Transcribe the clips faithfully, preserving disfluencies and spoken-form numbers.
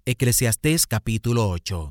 Eclesiastés capítulo ocho.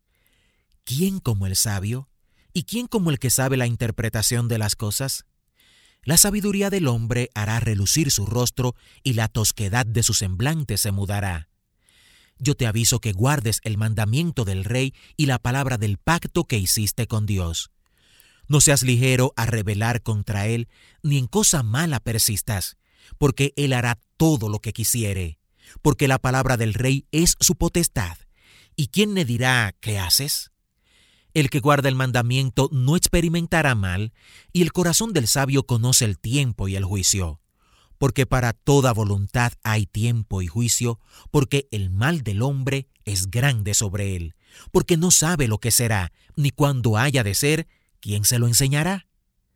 ¿Quién como el sabio? ¿Y quién como el que sabe la interpretación de las cosas? La sabiduría del hombre hará relucir su rostro y la tosquedad de su semblante se mudará. Yo te aviso que guardes el mandamiento del rey y la palabra del pacto que hiciste con Dios. No seas ligero a rebelar contra él, ni en cosa mala persistas, porque él hará todo lo que quisiere, porque la palabra del rey es su potestad. ¿Y quién le dirá qué haces? El que guarda el mandamiento no experimentará mal, y el corazón del sabio conoce el tiempo y el juicio. Porque para toda voluntad hay tiempo y juicio, porque el mal del hombre es grande sobre él, porque no sabe lo que será, ni cuándo haya de ser, ¿quién se lo enseñará?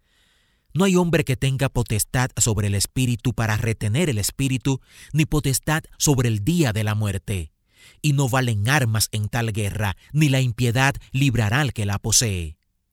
No hay hombre que tenga potestad sobre el espíritu para retener el espíritu, ni potestad sobre el día de la muerte. Y no valen armas en tal guerra, ni la impiedad librará al que la posee.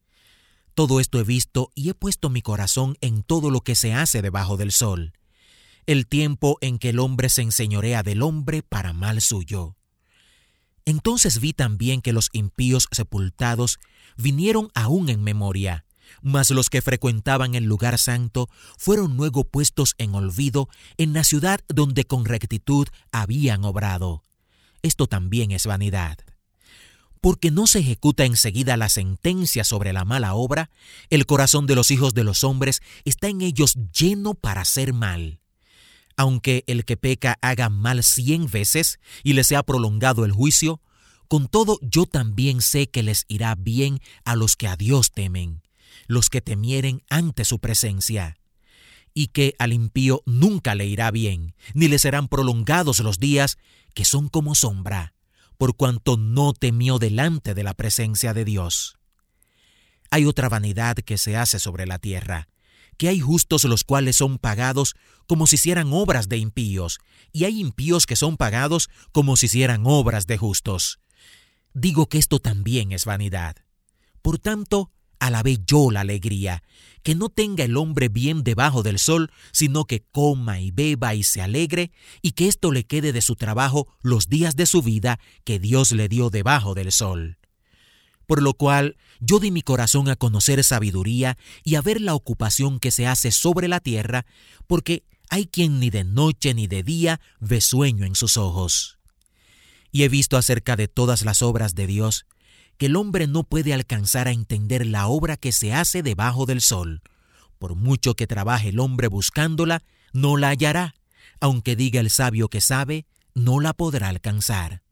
Todo esto he visto y he puesto mi corazón en todo lo que se hace debajo del sol. El tiempo en que el hombre se enseñorea del hombre para mal suyo. Entonces vi también que los impíos sepultados vinieron aún en memoria, mas los que frecuentaban el lugar santo fueron luego puestos en olvido en la ciudad donde con rectitud habían obrado. Esto también es vanidad. Porque no se ejecuta enseguida la sentencia sobre la mala obra, el corazón de los hijos de los hombres está en ellos lleno para hacer mal. Aunque el que peca haga mal cien veces y le sea prolongado el juicio, con todo yo también sé que les irá bien a los que a Dios temen, los que temieren ante su presencia, y que al impío nunca le irá bien, ni le serán prolongados los días que son como sombra, por cuanto no temió delante de la presencia de Dios. Hay otra vanidad que se hace sobre la tierra, que hay justos los cuales son pagados como si hicieran obras de impíos, y hay impíos que son pagados como si hicieran obras de justos. Digo que esto también es vanidad. Por tanto, alabé yo la alegría, que no tenga el hombre bien debajo del sol, sino que coma y beba y se alegre, y que esto le quede de su trabajo los días de su vida que Dios le dio debajo del sol. Por lo cual yo di mi corazón a conocer sabiduría y a ver la ocupación que se hace sobre la tierra, porque hay quien ni de noche ni de día ve sueño en sus ojos. Y he visto acerca de todas las obras de Dios, que el hombre no puede alcanzar a entender la obra que se hace debajo del sol. Por mucho que trabaje el hombre buscándola, no la hallará. Aunque diga el sabio que sabe, no la podrá alcanzar.